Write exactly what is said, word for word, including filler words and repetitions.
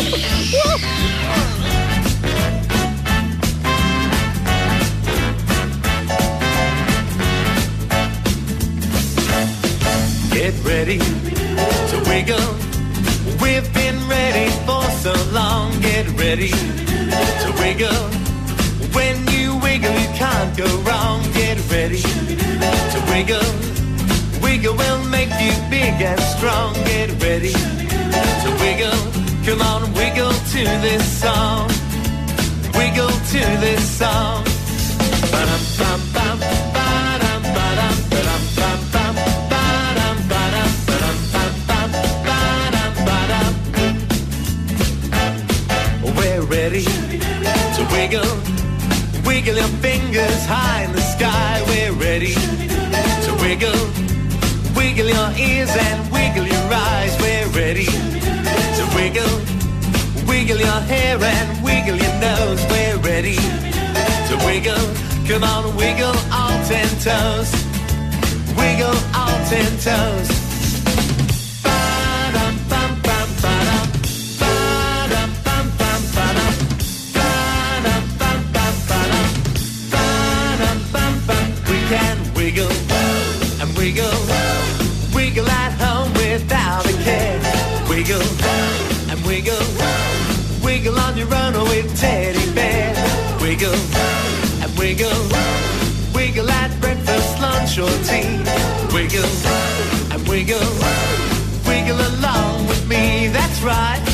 Get ready to wiggle. We've been ready for so long. Get ready to wiggle. When you wiggle, you can't go wrong. Get ready to wiggle. Wiggle will make you big and strong. Get ready to wiggle. Come on, wiggle to this song. Wiggle to this song. Ba-dum, bum, bum, ba-dum, ba-dum, ba-dum, bum, bum, ba-dum, ba-dum, ba-dum, bum, bum, ba-dum, ba-dum. We're ready to wiggle. Wiggle your fingers high in the sky. We're ready to wiggle. Wiggle your ears and wiggle your eyes. We're ready to wiggle. Wiggle your hair and wiggle your nose. We're ready to wiggle. Come on, wiggle all ten toes. Wiggle all ten toes. Ba-dum, bum, bum, ba-dum. Ba-dum, bum, bum, ba-dum. Ba-dum, bum, bum, ba-dum. Ba-dum, bum, bum. We can wiggle and wiggle. Wiggle at home without a care. Wiggle and wiggle. Wiggle on your own or with teddy bear. Wiggle and wiggle. Wiggle at breakfast, lunch or tea. Wiggle and wiggle. Wiggle along with me, that's right.